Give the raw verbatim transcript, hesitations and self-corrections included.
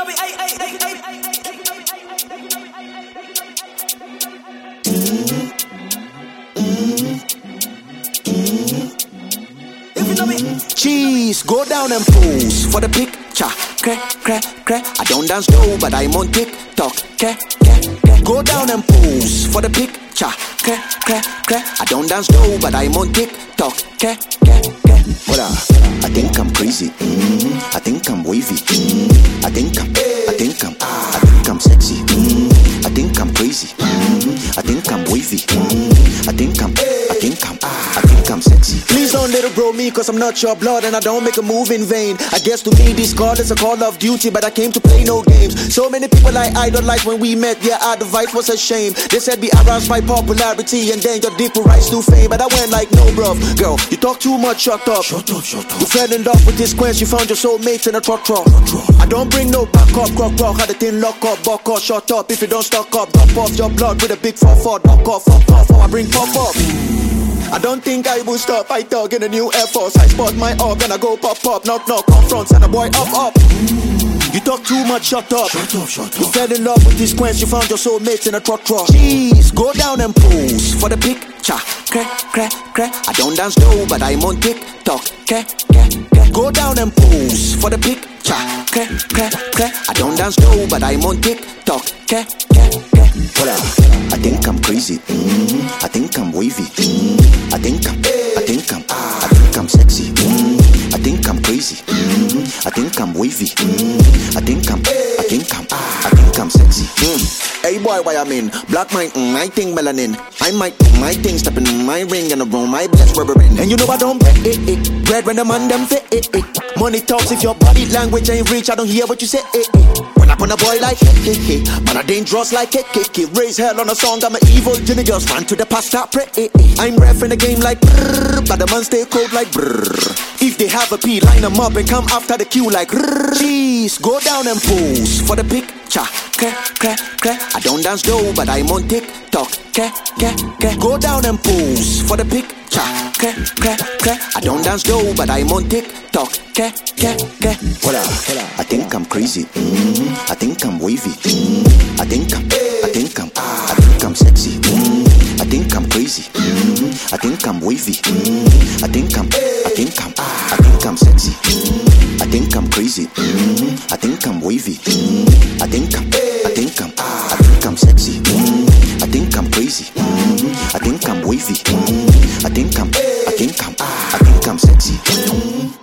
know me, ay, ay, ay, ay, ay, if you know me. Cheese, go down and pose for the picture. Crack, crack, crack. I don't dance though, but I'm on TikTok. Crack, crack, crack. Go down and pose for the picture. Crack, crack, crack. I don't dance though, but I'm on TikTok. Crack, crack, crack. Hold up. I think I'm crazy. Mm-hmm. I think I'm wavy. Mm-hmm. I think I'm, I think I'm, I think I'm sexy. Mm-hmm. I think I'm crazy. Mm-hmm. I think I'm wavy. Mm-hmm. I think I'm, I think I'm, I think I'm sexy. Please don't little bro me, cause I'm not your blood and I don't make a move in vain. I guess to me this call is a call of duty, but I came to play no games. So many people I idolize when we met, yeah, our advice was a shame. They said be aroused by popularity and then your dick will rise to fame. But I went like, no bruv, girl, you talk too much, shut up. Shut up, shut up. You fell in love with this quench, you found your soulmates in a truck truck. I don't bring no back up, crock rock, had a thin lock up, buck up, shut up. If you don't stock up, drop off your blood with a big four four, knock off, fuck off, I bring pop up. I don't think I will stop, I talk in a new Air Force. I spot my org and I go pop pop, knock knock, confront, and a boy up up. You talk too much, shut up. Shut up, shut up. You fell in love with this quench, you found your soulmates in a truck truck. Jeez, go down and pose for the picture. Crack, crack, crack. I don't dance though, but I'm on TikTok. Crack, crack, crack. Go down and pose for the picture. Crack, crack, crack. I don't dance though, but I'm on TikTok. Crack, crack, crack. Hold up. I think I'm crazy. Mm-hmm. I think I'm wavy. Mm-hmm. I think I'm, I think I'm, I think I'm sexy. Mm-hmm. I think I'm crazy. Mm-hmm. I think I'm wavy. Mm-hmm. I think I'm, I think I'm, I think I'm sexy. Mm. Hey boy, why I'm in black mind, mm, I think melanin. I might do my thing, stepping in my ring and around my best rubbering. And you know I don't break it, it. Bread when the man them fit it, it. Money talks if your body language ain't rich, I don't hear what you say, it, it. When I put a boy like hey, hey, hey. Man I dangerous like hey, hey, hey. Raise hell on a song, I'm an evil Jimmy girls run to the past, stop pray, eh, eh. I'm ref in the game like brrr, but the man stay cold like brrr. If they have a P, line them up and come after the queue like brrr. Jeez, go down and pose for the picture. Crack, crack, crack. I don't dance though, but I'm on TikTok. Crack, crack, crack. Go down and pose for the picture. Crack, crack, crack. I don't dance though, but I'm on TikTok. Crack, crack, crack. Hold up, hold up. I think I'm crazy. Mm-hmm. I think I'm wavy. Mm-hmm. I think I'm, I think I'm, I think I'm sexy. Mm-hmm. I think I'm crazy. Mm-hmm. I think I'm wavy. Mm-hmm. I think I'm, I think I'm, I think I'm sexy. Mm-hmm. I think I'm crazy. Mm-hmm. I think I'm wavy. Mm-hmm. I think I'm, I think I'm, I think I'm sexy. Mm-hmm. I think I'm crazy. Mm-hmm. I think I'm wavy. Mm-hmm. I think I'm, I think I'm, I think I'm sexy. Mm-hmm.